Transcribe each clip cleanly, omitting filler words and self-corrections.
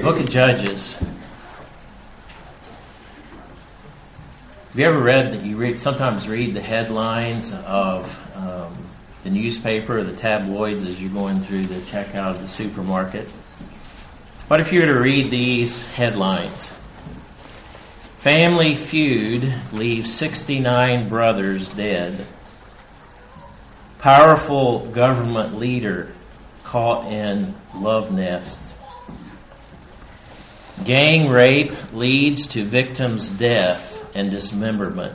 Book of Judges. Have you ever read that you sometimes read the headlines of the newspaper or the tabloids as you're going through the checkout of the supermarket? What if you were to read these headlines? Family feud leaves 69 brothers dead. Powerful government leader caught in love nest. Gang rape leads to victim's death and dismemberment.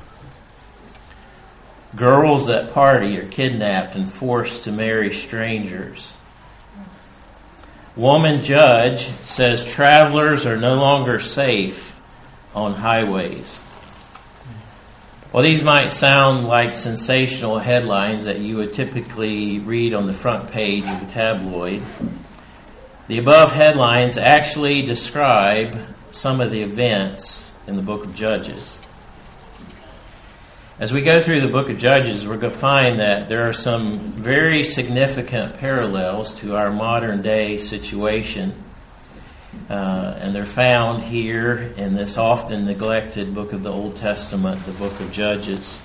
Girls at party are kidnapped and forced to marry strangers. Woman judge says travelers are no longer safe on highways. Well, these might sound like sensational headlines that you would typically read on the front page of a tabloid. The above headlines actually describe some of the events in the book of Judges. As we go through the book of Judges, we're going to find that there are some very significant parallels to our modern day situation. And they're found here in this often neglected book of the Old Testament, the book of Judges.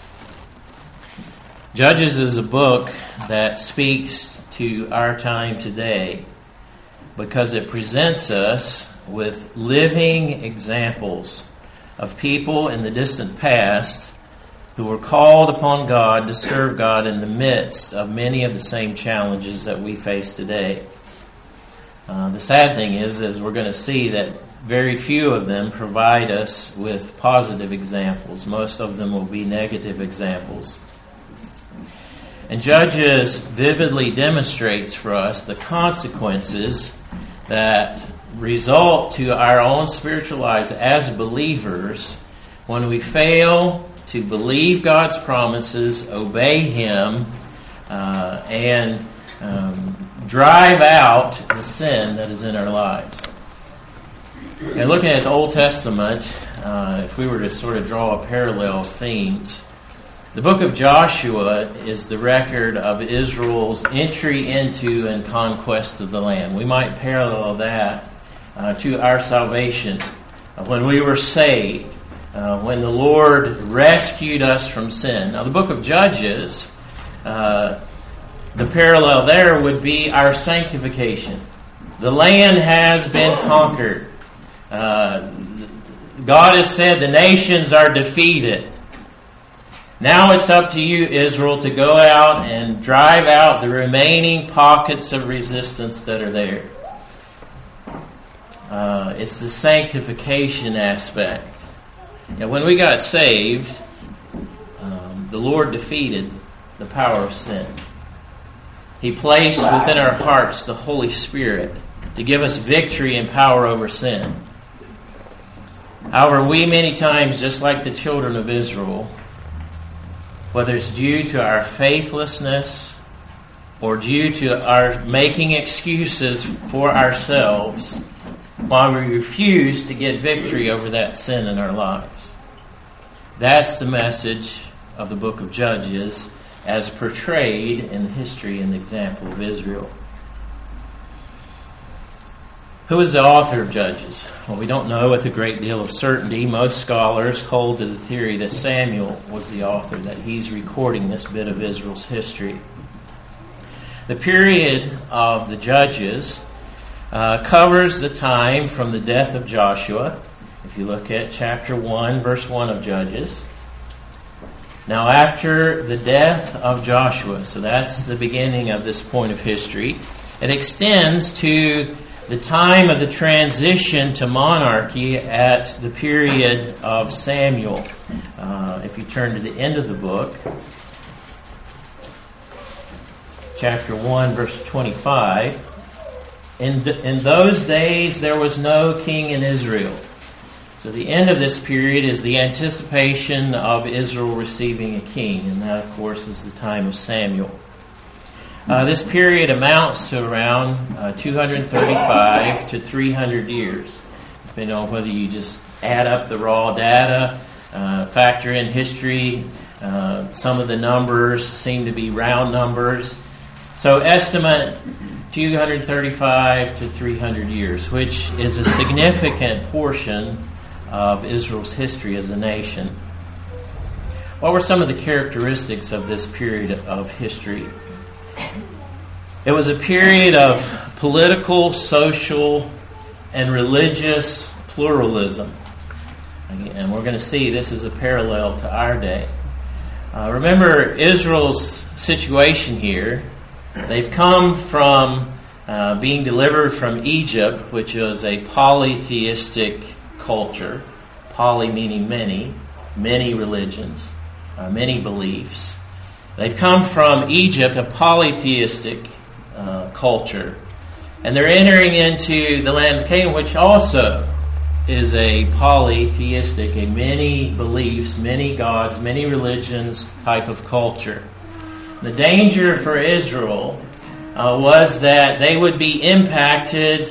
Judges is a book that speaks to our time today because it presents us with living examples of people in the distant past who were called upon God to serve God in the midst of many of the same challenges that we face today. The sad thing is we're going to see that very few of them provide us with positive examples. Most of them will be negative examples. And Judges vividly demonstrates for us the consequences that result to our own spiritual lives as believers when we fail to believe God's promises, obey Him, and drive out the sin that is in our lives. And looking at the Old Testament, if we were to sort of draw a parallel of themes, the book of Joshua is the record of Israel's entry into and conquest of the land. We might parallel that to our salvation. When we were saved, when the Lord rescued us from sin. Now, the book of Judges, the parallel there would be our sanctification. The land has been conquered. God has said the nations are defeated. Now it's up to you, Israel, to go out and drive out the remaining pockets of resistance that are there. It's the sanctification aspect. Now, when we got saved, the Lord defeated the power of sin. He placed within our hearts the Holy Spirit to give us victory and power over sin. However, we many times, just like the children of Israel, whether it's due to our faithlessness or due to our making excuses for ourselves, while we refuse to get victory over that sin in our lives. That's the message of the book of Judges as portrayed in the history and the example of Israel. Who is the author of Judges? Well, we don't know with a great deal of certainty. Most scholars hold to the theory that Samuel was the author, that he's recording this bit of Israel's history. The period of the Judges covers the time from the death of Joshua. If you look at chapter 1, verse 1 of Judges. Now, after the death of Joshua, so that's the beginning of this point of history, it extends to the time of the transition to monarchy at the period of Samuel. If you turn to the end of the book, chapter 1, verse 25, In those days there was no king in Israel. So the end of this period is the anticipation of Israel receiving a king. And that, of course, is the time of Samuel. This period amounts to around 235 to 300 years. Depending on whether you just add up the raw data, factor in history. Some of the numbers seem to be round numbers. So estimate 235 to 300 years, which is a significant portion of Israel's history as a nation. What were some of the characteristics of this period of history? It was a period of political, social, and religious pluralism. And we're going to see this is a parallel to our day. Remember Israel's situation here. They've come from being delivered from Egypt, which was a polytheistic culture. Poly meaning many, many religions, many beliefs. They've come from Egypt, a polytheistic culture. And they're entering into the land of Canaan, which also is a polytheistic, a many beliefs, many gods, many religions type of culture. The danger for Israel was that they would be impacted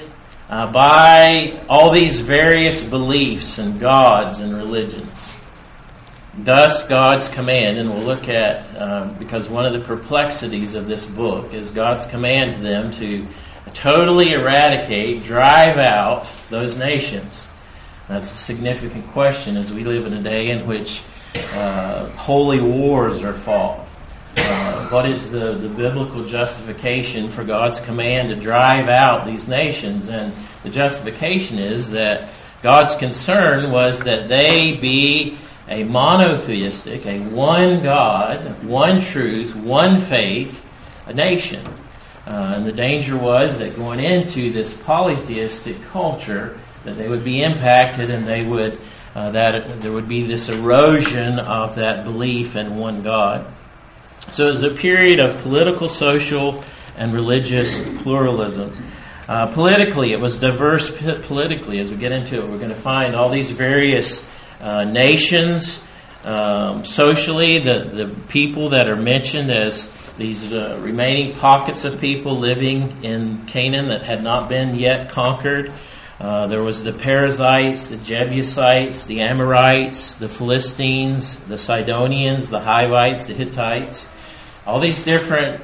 by all these various beliefs and gods and religions. Thus, God's command, and we'll look at, because one of the perplexities of this book is God's command to them to totally eradicate, drive out those nations. That's a significant question as we live in a day in which holy wars are fought. What is the biblical justification for God's command to drive out these nations? And the justification is that God's concern was that they be a monotheistic, a one God, one truth, one faith, a nation. And the danger was that going into this polytheistic culture, that they would be impacted and they would that there would be this erosion of that belief in one God. So it was a period of political, social, and religious pluralism. Politically, it was diverse politically. As we get into it, we're going to find all these various nations. Socially, the people that are mentioned as these remaining pockets of people living in Canaan that had not been yet conquered. There was the Perizzites, the Jebusites, the Amorites, the Philistines, the Sidonians, the Hivites, the Hittites. All these different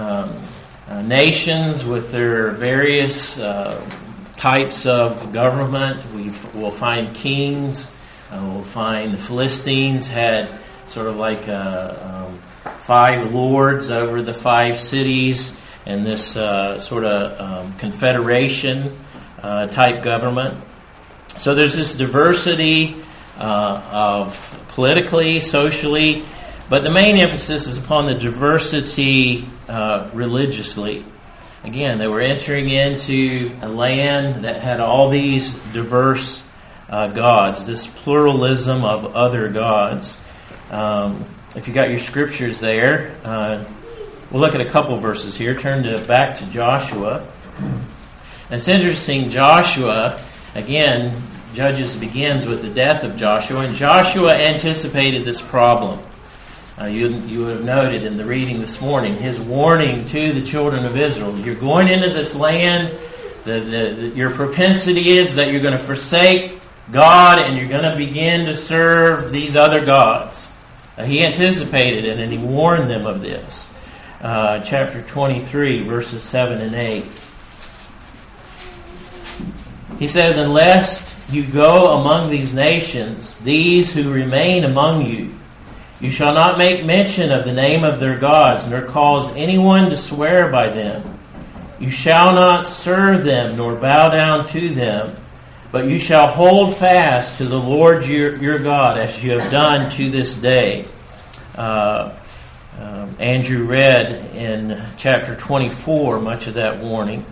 nations with their various types of government. We'll find kings. We'll find the Philistines had sort of like 5 lords over the 5 cities, and this sort of confederation type government. So there's this diversity of politically, socially, but the main emphasis is upon the diversity religiously. Again, they were entering into a land that had all these diverse gods, this pluralism of other gods. If you got your scriptures there, we'll look at a couple verses here. Turn back to Joshua. And it's interesting, Joshua, again, Judges begins with the death of Joshua, and Joshua anticipated this problem. You would have noted in the reading this morning, his warning to the children of Israel. You're going into this land, your propensity is that you're going to forsake God and you're going to begin to serve these other gods. He anticipated it and he warned them of this. Chapter 23, verses 7 and 8. He says, "Unless you go among these nations, these who remain among you, you shall not make mention of the name of their gods, nor cause anyone to swear by them. You shall not serve them, nor bow down to them, but you shall hold fast to the Lord your God, as you have done to this day." Andrew read in chapter 24 much of that warning.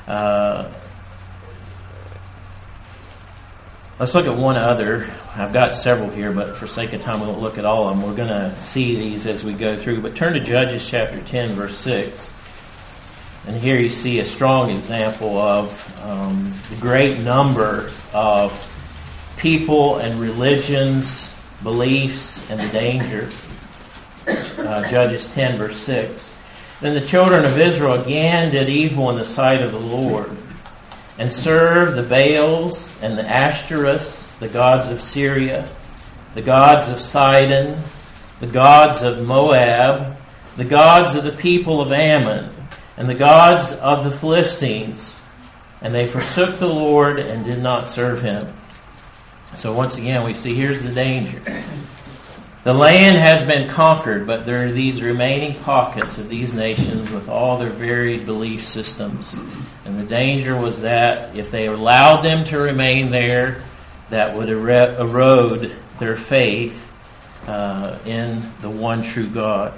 Let's look at one other. I've got several here, but for sake of time, we won't look at all of them. We're going to see these as we go through. But turn to Judges chapter 10, verse 6. And here you see a strong example of the great number of people and religions, beliefs, and the danger. Judges 10, verse 6. "Then the children of Israel again did evil in the sight of the Lord, and served the Baals and the Ashtoreths, the gods of Syria, the gods of Sidon, the gods of Moab, the gods of the people of Ammon, and the gods of the Philistines, and they forsook the Lord and did not serve him. So once again, we see here's the danger. The land has been conquered, but there are these remaining pockets of these nations with all their varied belief systems. And the danger was that if they allowed them to remain there, that would erode their faith in the one true God.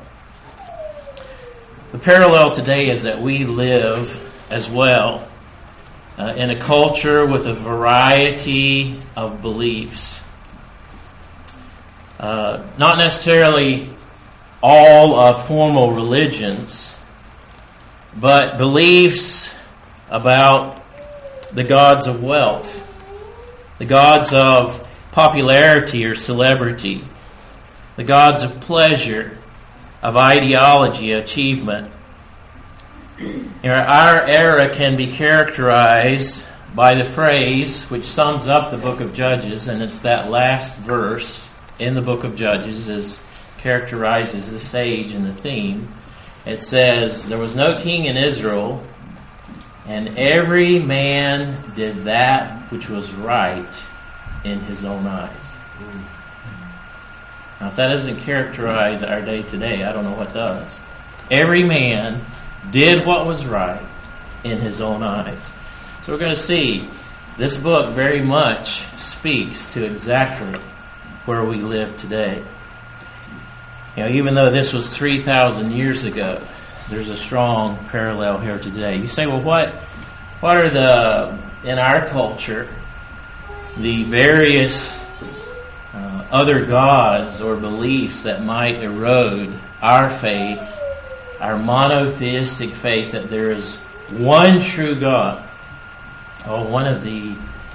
The parallel today is that we live as well in a culture with a variety of beliefs. Not necessarily all formal religions, but beliefs about the gods of wealth, the gods of popularity or celebrity, the gods of pleasure, of ideology, achievement. Our era can be characterized by the phrase which sums up the book of Judges, and it's that last verse in the book of Judges is characterizes the sage and the theme. It says, "There was no king in Israel, and every man did that which was right in his own eyes." Now, if that doesn't characterize our day today, I don't know what does. Every man did what was right in his own eyes. So we're going to see this book very much speaks to exactly where we live today. Even though this was 3,000 years ago, there's a strong parallel here today. You say, well, what are in our culture, the various other gods or beliefs that might erode our faith, our monotheistic faith that there is one true God? Oh, one of the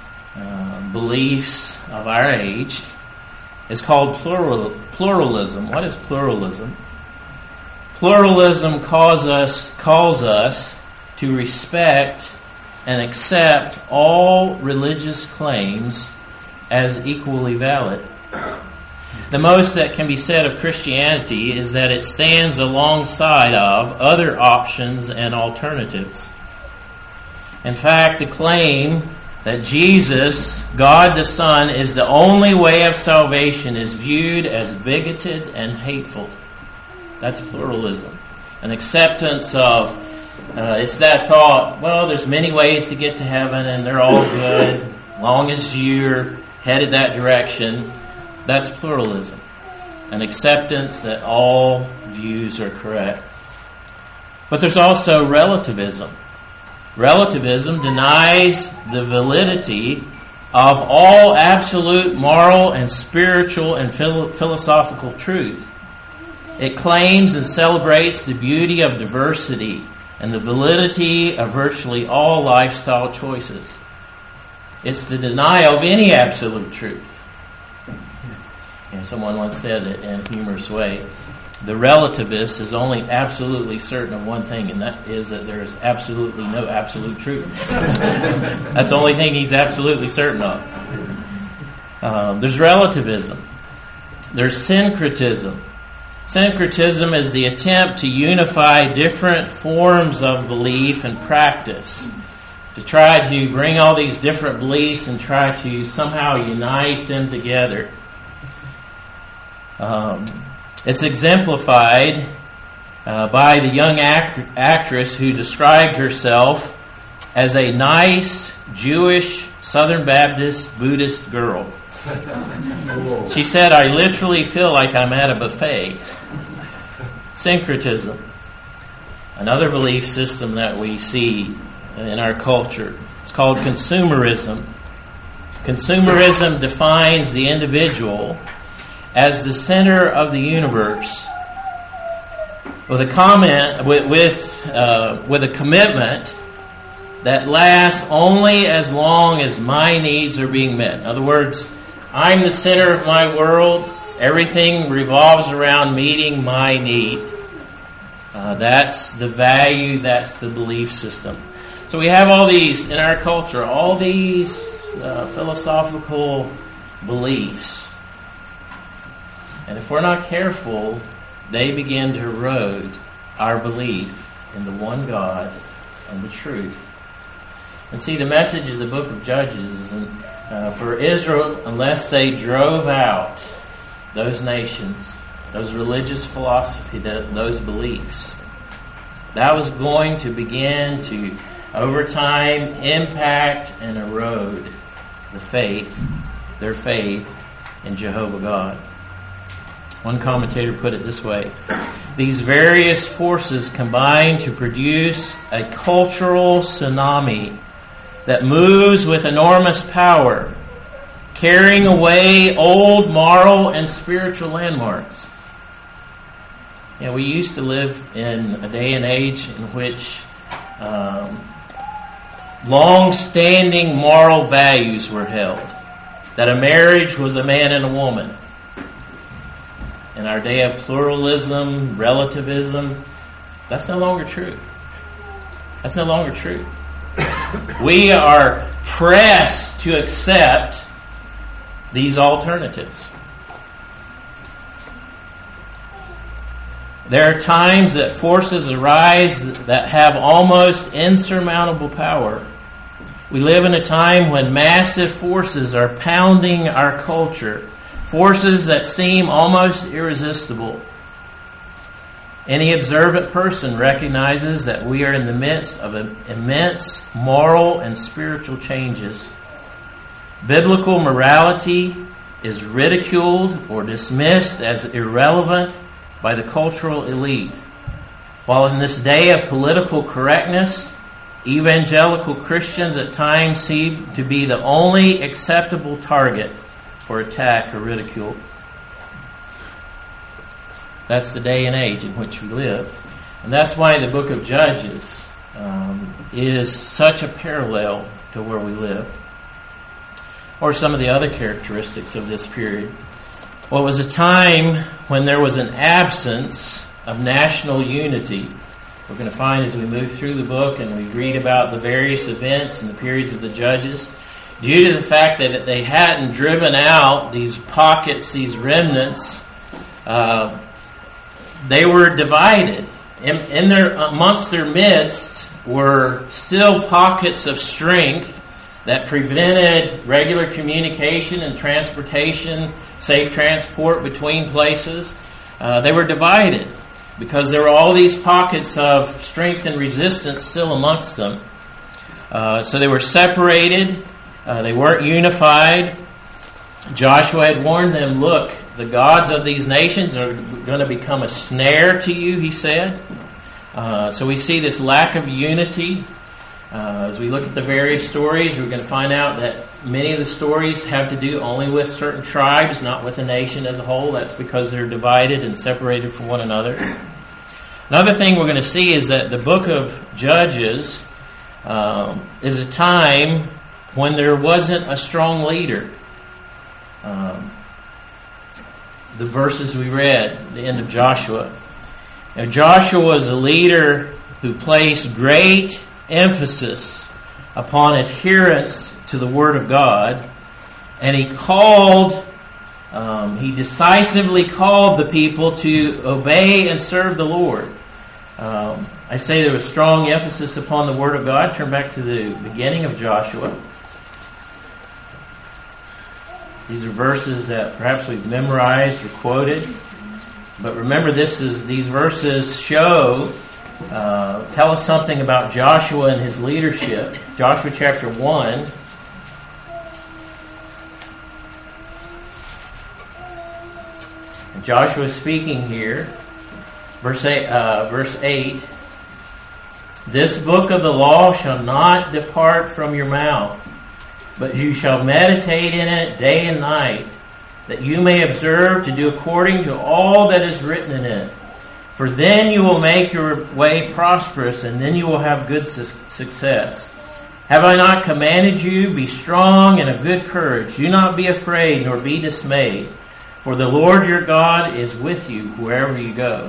beliefs of our age is called pluralism. What is pluralism? Pluralism calls us to respect and accept all religious claims as equally valid. The most that can be said of Christianity is that it stands alongside of other options and alternatives. In fact, the claim that Jesus, God the Son, is the only way of salvation is viewed as bigoted and hateful. That's pluralism. An acceptance of, it's that thought, well, there's many ways to get to heaven and they're all good, long as you're headed that direction. That's pluralism. An acceptance that all views are correct. But there's also relativism. Relativism denies the validity of all absolute moral and spiritual and philosophical truth. It claims and celebrates the beauty of diversity and the validity of virtually all lifestyle choices. It's the denial of any absolute truth. Someone once said it in a humorous way. The relativist is only absolutely certain of one thing, and that is that there is absolutely no absolute truth. That's the only thing he's absolutely certain of. There's relativism. There's syncretism. Syncretism is the attempt to unify different forms of belief and practice, to try to bring all these different beliefs and try to somehow unite them together. It's exemplified by the young actress who described herself as a nice Jewish Southern Baptist Buddhist girl. She said, "I literally feel like I'm at a buffet." Syncretism. Another belief system that we see in our culture. It's called consumerism. Consumerism defines the individual as the center of the universe, with a commitment that lasts only as long as my needs are being met. In other words, I'm the center of my world. Everything revolves around meeting my need. That's the value. That's the belief system. So we have all these in our culture, all these philosophical beliefs. And if we're not careful, they begin to erode our belief in the one God and the truth. And see, the message of the book of Judges is for Israel, unless they drove out those nations, those religious philosophy, those beliefs, that was going to begin to, over time, impact and erode their faith in Jehovah God. One commentator put it this way: these various forces combine to produce a cultural tsunami that moves with enormous power, carrying away old moral and spiritual landmarks. We used to live in a day and age in which long-standing moral values were held. That a marriage was a man and a woman. In our day of pluralism, relativism, that's no longer true. That's no longer true. We are pressed to accept these alternatives. There are times that forces arise that have almost insurmountable power. We live in a time when massive forces are pounding our culture, forces that seem almost irresistible. Any observant person recognizes that we are in the midst of immense moral and spiritual changes. Biblical morality is ridiculed or dismissed as irrelevant by the cultural elite. While in this day of political correctness, evangelical Christians at times seem to be the only acceptable target for attack or ridicule. That's the day and age in which we live. And that's why the book of Judges is such a parallel to where we live. Or some of the other characteristics of this period. Well, it was a time when there was an absence of national unity. We're going to find as we move through the book and we read about the various events and the periods of the Judges, due to the fact that they hadn't driven out these pockets, these remnants, they were divided. Amongst their midst were still pockets of strength that prevented regular communication and transportation, safe transport between places. They were divided because there were all these pockets of strength and resistance still amongst them. So they were separated. They weren't unified. Joshua had warned them, look, the gods of these nations are going to become a snare to you, he said. So we see this lack of unity. As we look at the various stories, we're going to find out that many of the stories have to do only with certain tribes, not with the nation as a whole. That's because they're divided and separated from one another. Another thing we're going to see is that the book of Judges is a time when there wasn't a strong leader. The verses we read, the end of Joshua. Now, Joshua was a leader who placed great emphasis upon adherence to the Word of God, and he decisively called the people to obey and serve the Lord. I say there was strong emphasis upon the Word of God. Turn back to the beginning of Joshua. These are verses that perhaps we've memorized or quoted. But remember, these verses tell us something about Joshua and his leadership. Joshua chapter 1. And Joshua is speaking here. Verse 8. This book of the law shall not depart from your mouth, but you shall meditate in it day and night, that you may observe to do according to all that is written in it. For then you will make your way prosperous, and then you will have good success. Have I not commanded you? Be strong and of good courage. Do not be afraid, nor be dismayed. For the Lord your God is with you wherever you go.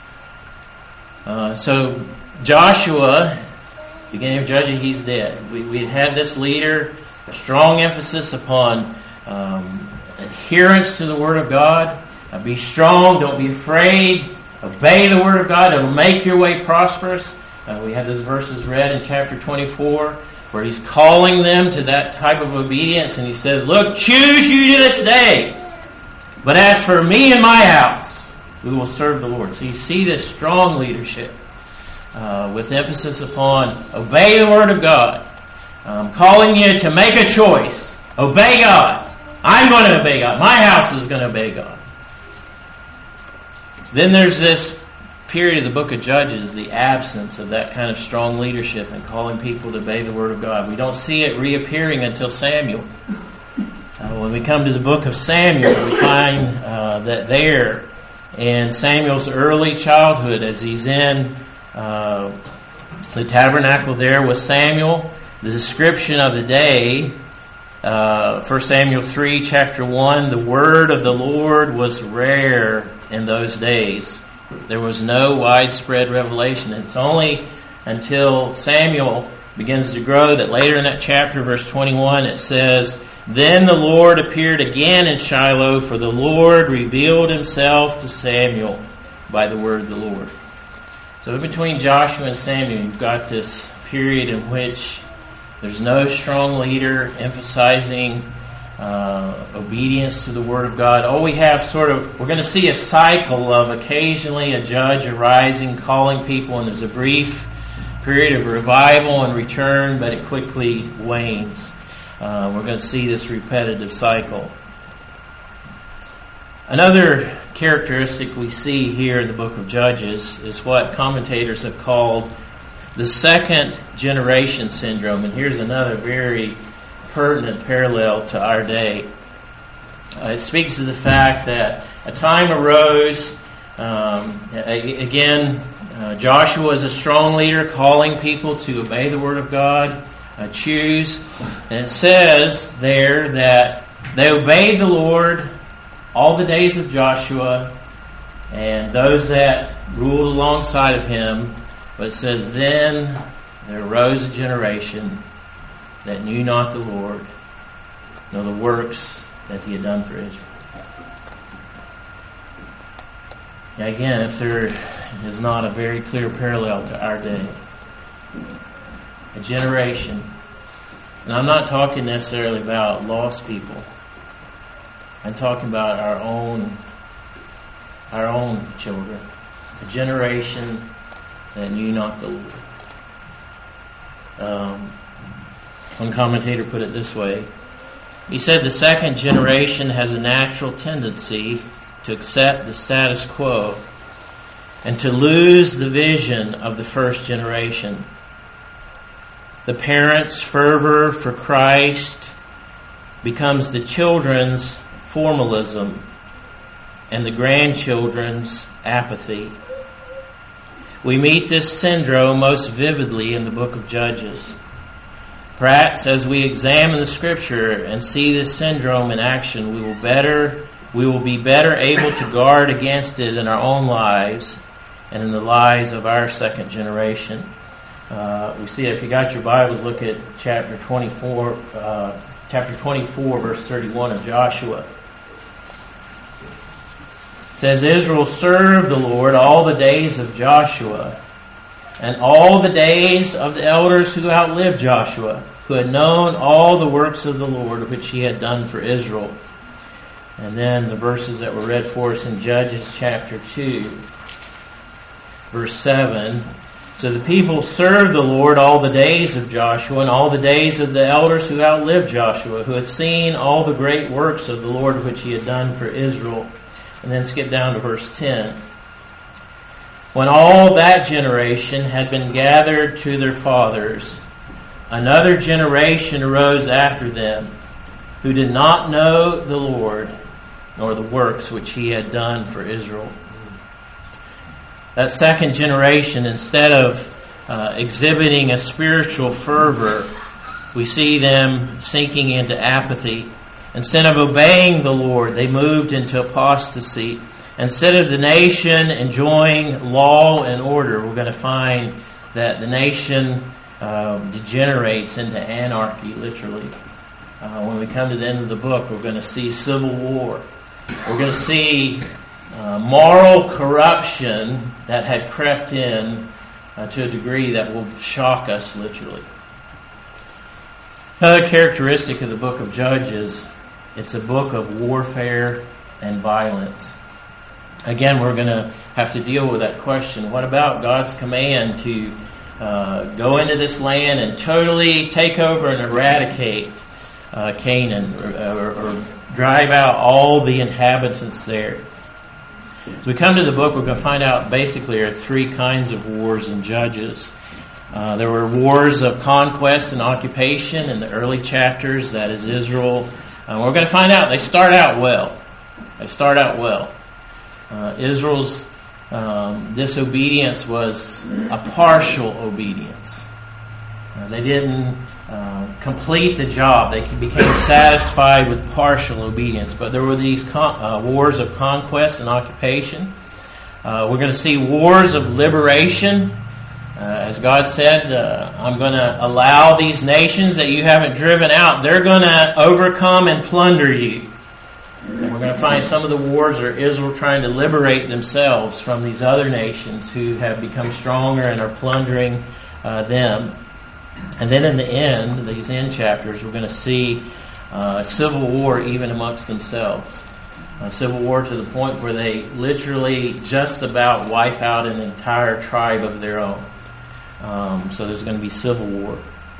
So Joshua, beginning of Judges, he's dead. We had this leader, a strong emphasis upon adherence to the Word of God. Be strong, don't be afraid. Obey the Word of God. It will make your way prosperous. We have those verses read in chapter 24 where he's calling them to that type of obedience, and he says, look, choose you this day. But as for me and my house, we will serve the Lord. So you see this strong leadership with emphasis upon obey the Word of God. Calling you to make a choice. Obey God. I'm going to obey God. My house is going to obey God. Then there's this period of the book of Judges, the absence of that kind of strong leadership and calling people to obey the Word of God. We don't see it reappearing until Samuel. When we come to the book of Samuel, we find that there in Samuel's early childhood, as he's in the tabernacle there with Samuel, the description of the day, 1 Samuel 3, chapter 1, the word of the Lord was rare in those days. There was no widespread revelation. It's only until Samuel begins to grow that later in that chapter, verse 21, it says, then the Lord appeared again in Shiloh, for the Lord revealed himself to Samuel by the word of the Lord. So in between Joshua and Samuel, you've got this period in which there's no strong leader emphasizing obedience to the Word of God. All we have we're going to see a cycle of occasionally a judge arising, calling people, and there's a brief period of revival and return, but it quickly wanes. We're going to see this repetitive cycle. Another characteristic we see here in the book of Judges is what commentators have called the second generation syndrome. And here's another very pertinent parallel to our day. It speaks to the fact that a time arose, Joshua is a strong leader calling people to obey the Word of God, choose. And it says there that they obeyed the Lord all the days of Joshua and those that ruled alongside of him. But it says, then there arose a generation that knew not the Lord, nor the works that he had done for Israel. Now again, if there is not a very clear parallel to our day, a generation, and I'm not talking necessarily about lost people, I'm talking about our own children, a generation that knew not the Lord. One commentator put it this way. He said the second generation has a natural tendency to accept the status quo and to lose the vision of the first generation. The parents' fervor for Christ becomes the children's formalism and the grandchildren's apathy. We meet this syndrome most vividly in the book of Judges. Perhaps as we examine the Scripture and see this syndrome in action, we will be better able to guard against it in our own lives and in the lives of our second generation. We see it. If you got your Bibles, look at chapter 24, verse 31 of Joshua. It says, Israel served the Lord all the days of Joshua, and all the days of the elders who outlived Joshua, who had known all the works of the Lord which he had done for Israel. And then the verses that were read for us in Judges chapter 2, verse 7. So the people served the Lord all the days of Joshua and all the days of the elders who outlived Joshua, who had seen all the great works of the Lord which he had done for Israel. And then skip down to verse 10. When all that generation had been gathered to their fathers, another generation arose after them, who did not know the Lord, nor the works which he had done for Israel. That second generation, instead of exhibiting a spiritual fervor, we see them sinking into apathy. Instead of obeying the Lord, they moved into apostasy. Instead of the nation enjoying law and order, we're going to find that the nation degenerates into anarchy, literally. When we come to the end of the book, we're going to see civil war. We're going to see moral corruption that had crept in to a degree that will shock us literally. Another characteristic of the book of Judges, it's a book of warfare and violence. Again, we're going to have to deal with that question. What about God's command to go into this land and totally take over and eradicate Canaan or drive out all the inhabitants there? As we come to the book, we're going to find out basically there are three kinds of wars in Judges. There were wars of conquest and occupation in the early chapters, that is Israel. We're going to find out they start out well. Israel's disobedience was a partial obedience. They didn't complete the job. They became satisfied with partial obedience. But there were these wars of conquest and occupation. We're going to see wars of liberation. As God said, I'm going to allow these nations that you haven't driven out, they're going to overcome and plunder you. And we're going to find some of the wars are Israel trying to liberate themselves from these other nations who have become stronger and are plundering them. And then in the end, these end chapters, we're going to see civil war even amongst themselves. Civil war to the point where they literally just about wipe out an entire tribe of their own. So there's going to be civil war.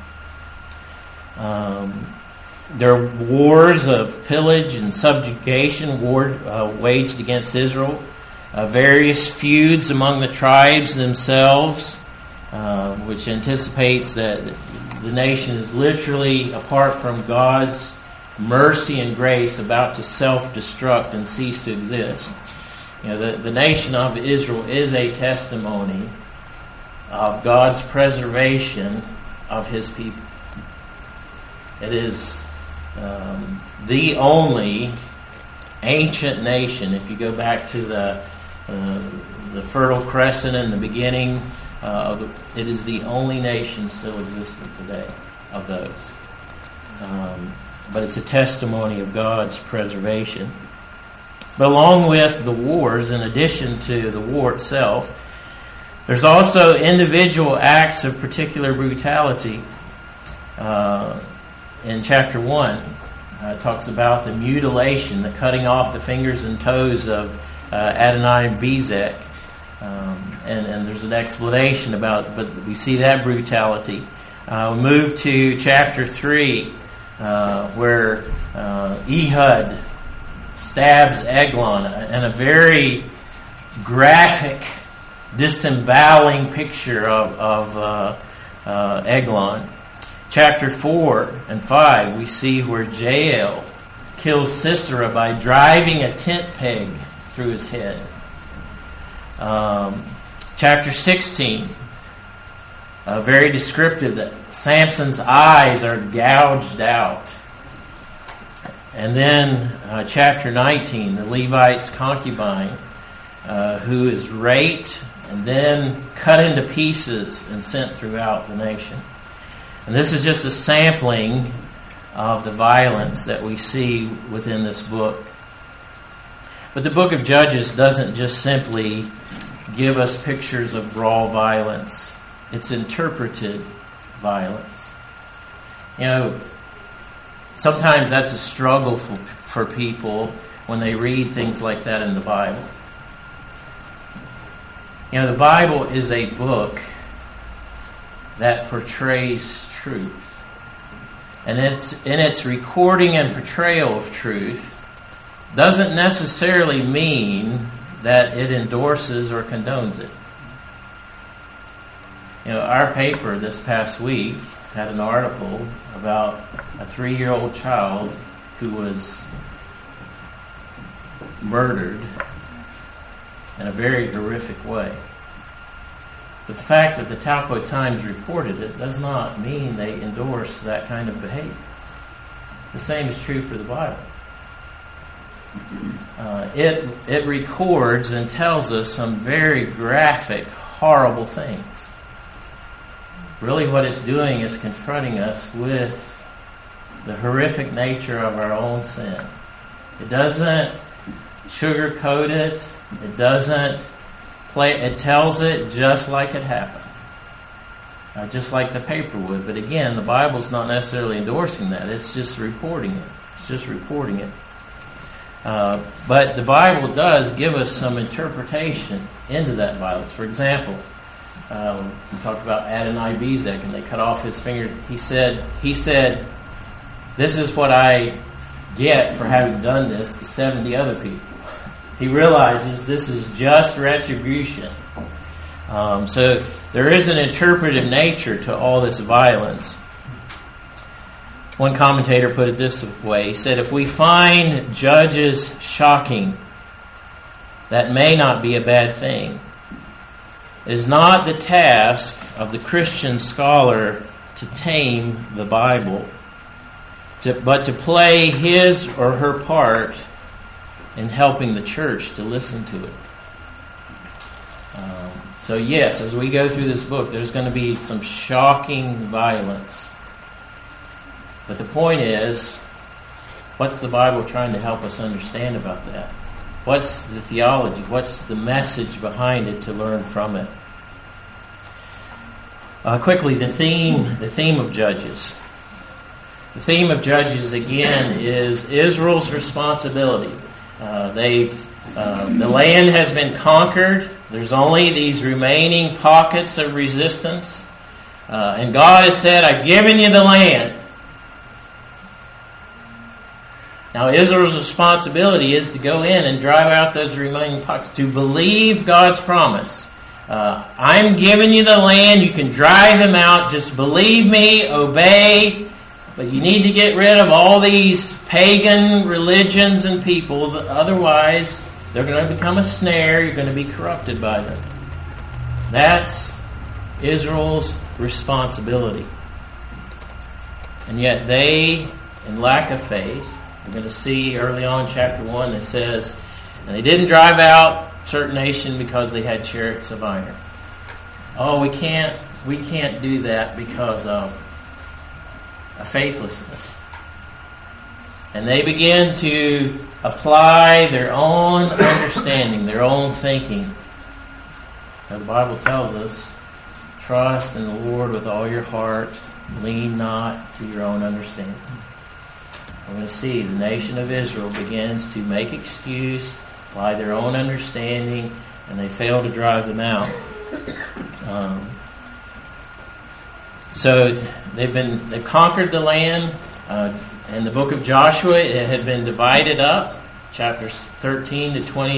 There are wars of pillage and subjugation waged against Israel. Various feuds among the tribes themselves, which anticipates that the nation is literally, apart from God's mercy and grace, about to self-destruct and cease to exist. The nation of Israel is a testimony of God's preservation of His people. It is the only ancient nation. If you go back to the Fertile Crescent in the beginning, it is the only nation still existent today of those. But it's a testimony of God's preservation. But along with the wars, in addition to the war itself, there's also individual acts of particular brutality. In chapter 1, it talks about the mutilation, the cutting off the fingers and toes of Adoni-Bezek. And there's an explanation about, but we see that brutality. We move to chapter 3, where Ehud stabs Eglon, and a very graphic, disemboweling picture of Eglon. Chapter 4 and 5, we see where Jael kills Sisera by driving a tent peg through his head. Chapter 16, very descriptive, that Samson's eyes are gouged out. And then chapter 19, the Levite's concubine, who is raped and then cut into pieces and sent throughout the nation. And this is just a sampling of the violence that we see within this book. But the book of Judges doesn't just simply give us pictures of raw violence. It's interpreted violence. Sometimes that's a struggle for people when they read things like that in the Bible. The Bible is a book that portrays truth. And in its recording and portrayal of truth doesn't necessarily mean that it endorses or condones it. Our paper this past week had an article about a 3-year-old child who was murdered in a very horrific way. But the fact that the Talco Times reported it does not mean they endorse that kind of behavior. The same is true for the Bible. It records and tells us some very graphic, horrible things. Really what it's doing is confronting us with the horrific nature of our own sin. It doesn't sugarcoat it. It doesn't play. It tells it just like it happened. just like the paper would. But again, the Bible's not necessarily endorsing that. It's just reporting it. It's just reporting it. But the Bible does give us some interpretation into that violence. For example, we talked about Adonai-Bezek, and they cut off his finger. He said, "This is what I get for having done this to 70 other people." He realizes this is just retribution. So there is an interpretive nature to all this violence. One commentator put it this way. He said, "If we find Judges shocking, that may not be a bad thing. It is not the task of the Christian scholar to tame the Bible, but to play his or her part in helping the church to listen to it." So yes, as we go through this book, there's going to be some shocking violence. But the point is, what's the Bible trying to help us understand about that? What's the theology? What's the message behind it to learn from it? Quickly, the theme of Judges. The theme of Judges, again, is Israel's responsibility. The land has been conquered. There's only these remaining pockets of resistance. And God has said, "I've given you the land." Now, Israel's responsibility is to go in and drive out those remaining pockets, to believe God's promise. I'm giving you the land. You can drive them out. Just believe me, obey. But you need to get rid of all these pagan religions and peoples. Otherwise, they're going to become a snare. You're going to be corrupted by them. That's Israel's responsibility. And yet they, in lack of faith, we're going to see early on in chapter 1, it says, "And they didn't drive out certain nation because they had chariots of iron." Oh, we can't do that because of a faithlessness. And they begin to apply their own understanding, their own thinking. Now, the Bible tells us, "Trust in the Lord with all your heart, lean not to your own understanding." We're going to see the nation of Israel begins to make excuse, apply their own understanding, and they fail to drive them out. So they've conquered the land. In the book of Joshua, it had been divided up, chapters 13 to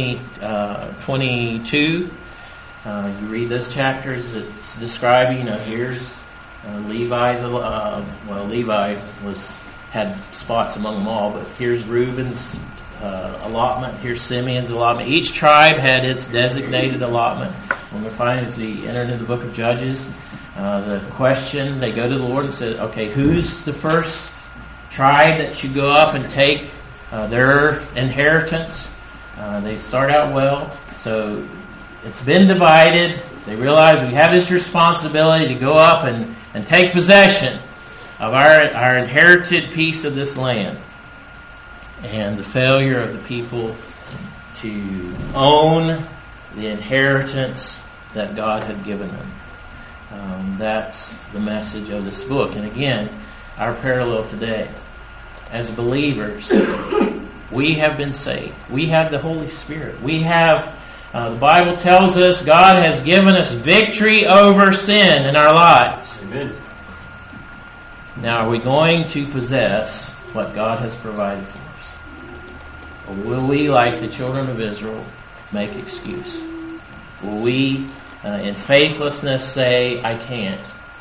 22. You read those chapters, it's describing, here's Levi's, Levi had spots among them all, but here's Reuben's allotment, here's Simeon's allotment. Each tribe had its designated allotment. When we find as we enter into the book of Judges, the question, they go to the Lord and say, "Okay, who's the first tribe that should go up and take their inheritance?" They start out well. So it's been divided. They realize we have this responsibility to go up and take possession of our inherited piece of this land. And the failure of the people to own the inheritance that God had given them. That's the message of this book. And again, our parallel today. As believers, we have been saved. We have the Holy Spirit. We have, the Bible tells us, God has given us victory over sin in our lives. Amen. Now, are we going to possess what God has provided for us? Or will we, like the children of Israel, make excuse? Will we, in faithlessness, say, "I can't"?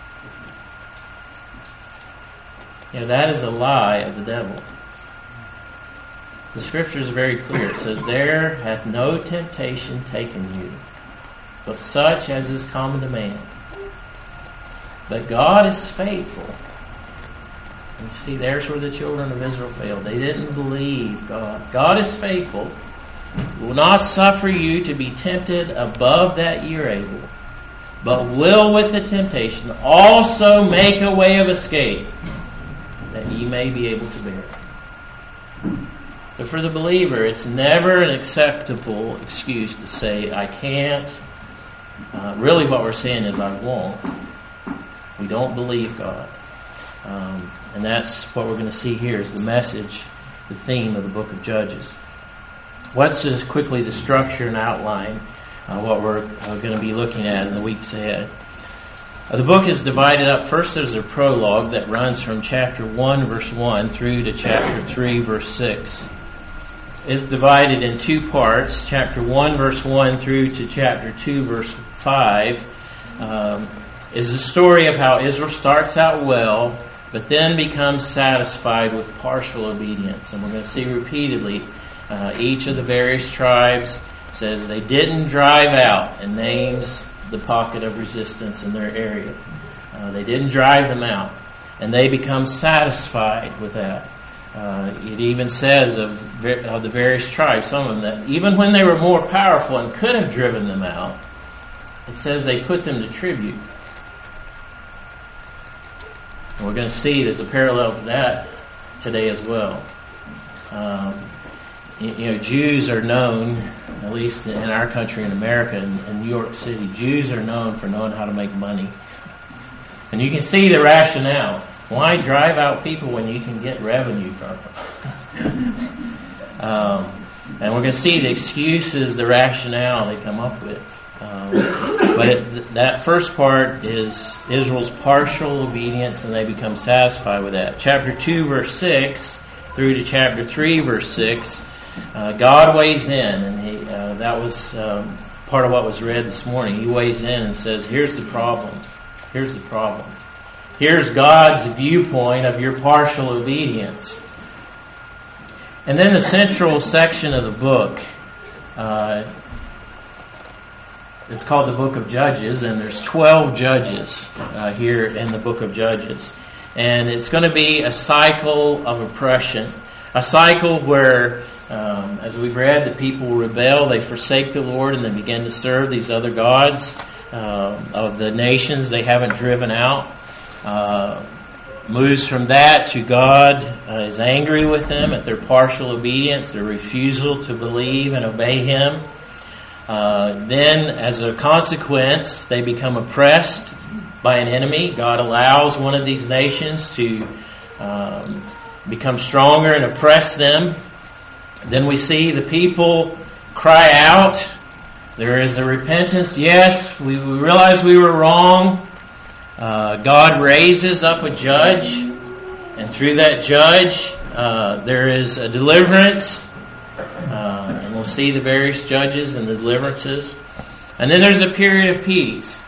That is a lie of the devil. The Scriptures are very clear. It says, "There hath no temptation taken you, but such as is common to man. But God is faithful." And you see, there's where the children of Israel failed. They didn't believe God. God is faithful. Will not suffer you to be tempted above that ye are able, but will with the temptation also make a way of escape, that ye may be able to bear it. But for the believer, it's never an acceptable excuse to say, "I can't." Really what we're saying is, "I won't." We don't believe God. And that's what we're going to see here is the message, the theme of the book of Judges. Let's just quickly the structure and outline what we're going to be looking at in the weeks ahead. The book is divided up. First, there's a prologue that runs from chapter 1, verse 1 through to chapter 3, verse 6. It's divided in two parts. Chapter 1, verse 1 through to chapter 2, verse 5 is the story of how Israel starts out well, but then becomes satisfied with partial obedience. And we're going to see repeatedly each of the various tribes says they didn't drive out and names the pocket of resistance in their area. They didn't drive them out, and they become satisfied with that. It even says of the various tribes, some of them, that even when they were more powerful and could have driven them out, it says they put them to tribute. And we're going to see there's a parallel to that today as well. Jews are known, at least in our country in America, in New York City, Jews are known for knowing how to make money. And you can see the rationale. Why drive out people when you can get revenue from them? And we're going to see the excuses, the rationale they come up with. That first part is Israel's partial obedience, and they become satisfied with that. Chapter 2, verse 6, through to chapter 3, verse 6, God weighs in, and that was part of what was read this morning. He weighs in and says, here's the problem. Here's the problem. Here's God's viewpoint of your partial obedience. And then the central section of the book, it's called the Book of Judges, and there's 12 judges here in the Book of Judges. And it's going to be a cycle of oppression, a cycle where, as we've read, the people rebel, they forsake the Lord, and they begin to serve these other gods of the nations they haven't driven out. Moves from that to God is angry with them at their partial obedience, their refusal to believe and obey Him. Then, as a consequence, they become oppressed by an enemy. God allows one of these nations to become stronger and oppress them. Then we see the people cry out. There is a repentance. Yes, we realize we were wrong. God raises up a judge, and through that judge, there is a deliverance. And we'll see the various judges and the deliverances. And then there's a period of peace.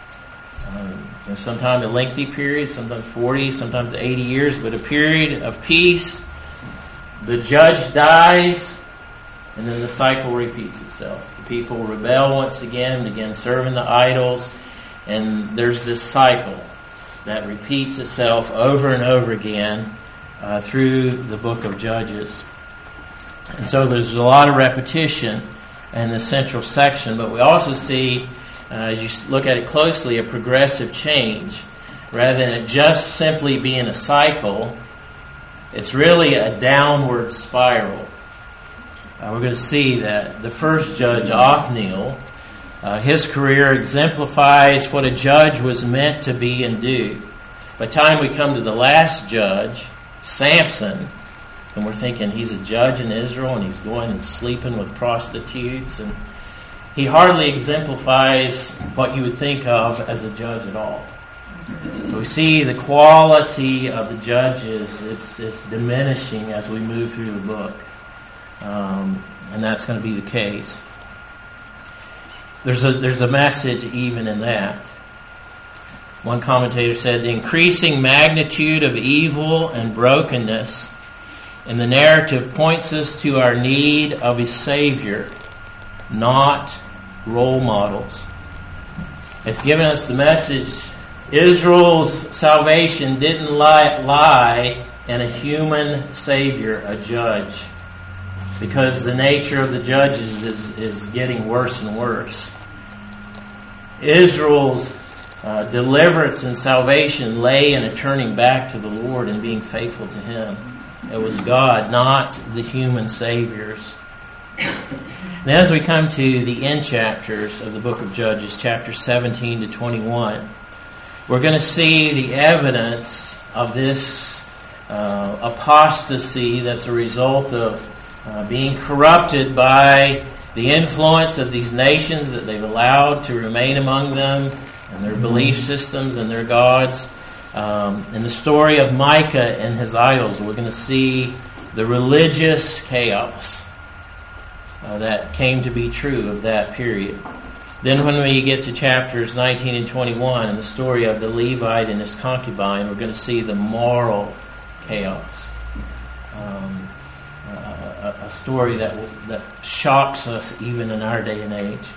Sometimes a lengthy period, sometimes 40, sometimes 80 years, but a period of peace. The judge dies, and then the cycle repeats itself. The people rebel once again, begin serving the idols, and there's this cycle that repeats itself over and over again through the book of Judges. And so there's a lot of repetition in the central section, but we also see, as you look at it closely, a progressive change. Rather than it just simply being a cycle, it's really a downward spiral. We're going to see that the first judge, Othniel, his career exemplifies what a judge was meant to be and do. By the time we come to the last judge, Samson, and we're thinking he's a judge in Israel and he's going and sleeping with prostitutes, and he hardly exemplifies what you would think of as a judge at all. So we see the quality of the judges, it's diminishing as we move through the book. And that's going to be the case. There's a message even in that. One commentator said, the increasing magnitude of evil and brokenness in the narrative points us to our need of a Savior, not role models. It's given us the message, Israel's salvation didn't lie in a human Savior, a judge, because the nature of the judges is getting worse and worse. Israel's deliverance and salvation lay in a turning back to the Lord and being faithful to Him. It was God, not the human saviors. Then as we come to the end chapters of the book of Judges, chapters 17 to 21, we're going to see the evidence of this apostasy that's a result of being corrupted by the influence of these nations that they've allowed to remain among them, and their belief systems and their gods. In the story of Micah and his idols, we're going to see the religious chaos that came to be true of that period. Then when we get to chapters 19 and 21, and the story of the Levite and his concubine, we're going to see the moral chaos. A story that shocks us even in our day and age.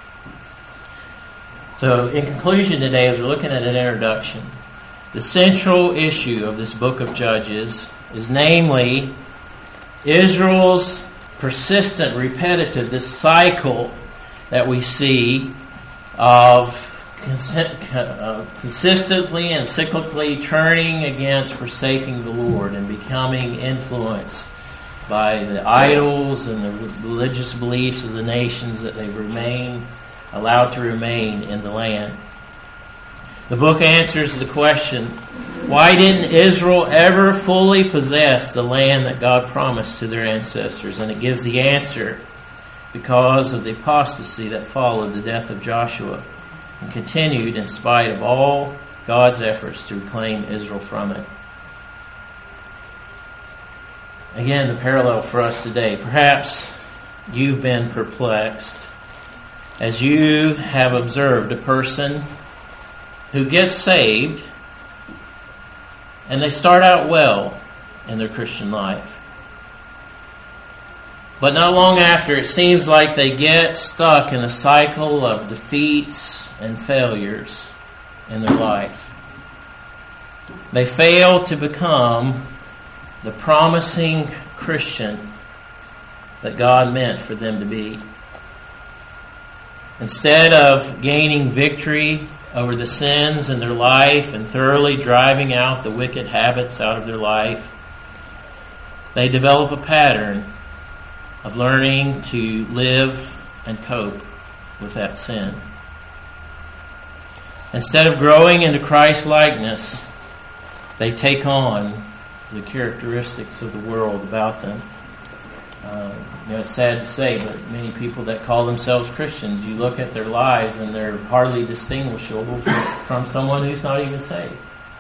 So in conclusion today, as we're looking at an introduction, the central issue of this book of Judges is namely Israel's persistent, repetitive, this cycle that we see of consistently and cyclically turning against forsaking the Lord and becoming influenced by the idols and the religious beliefs of the nations that they've allowed to remain in the land. The book answers the question, why didn't Israel ever fully possess the land that God promised to their ancestors? And it gives the answer, because of the apostasy that followed the death of Joshua and continued in spite of all God's efforts to reclaim Israel from it. Again, the parallel for us today. Perhaps you've been perplexed as you have observed a person who gets saved and they start out well in their Christian life. But not long after, it seems like they get stuck in a cycle of defeats and failures in their life. They fail to become the promising Christian that God meant for them to be. Instead of gaining victory over the sins in their life and thoroughly driving out the wicked habits out of their life, they develop a pattern of learning to live and cope with that sin. Instead of growing into Christ-likeness, they take on the characteristics of the world about them. It's sad to say, but many people that call themselves Christians, you look at their lives and they're hardly distinguishable from someone who's not even saved.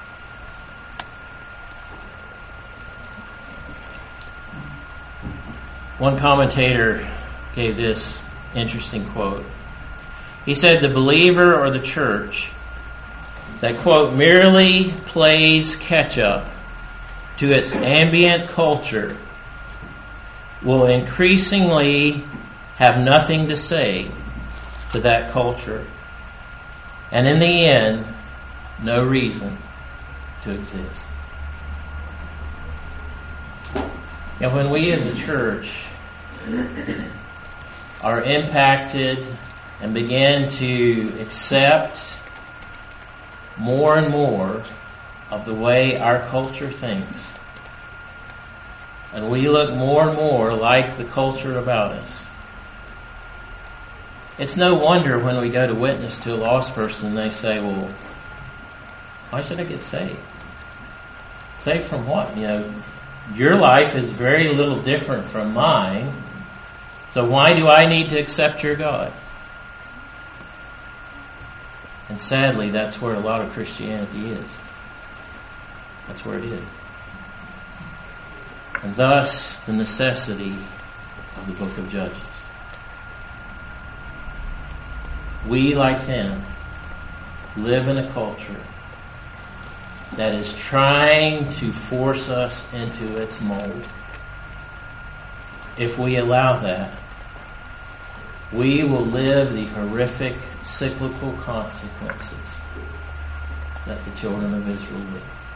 One commentator gave this interesting quote. He said, the believer or the church that, quote, merely plays catch-up to its ambient culture will increasingly have nothing to say to that culture, and in the end, no reason to exist. And when we as a church are impacted and begin to accept more and more of the way our culture thinks, and we look more and more like the culture about us, it's no wonder when we go to witness to a lost person, they say, well, why should I get saved? Saved from what? Your life is very little different from mine, so why do I need to accept your God? And sadly, that's where a lot of Christianity is. That's where it is. And thus, the necessity of the book of Judges. We, like them, live in a culture that is trying to force us into its mold. If we allow that, we will live the horrific cyclical consequences that the children of Israel lived.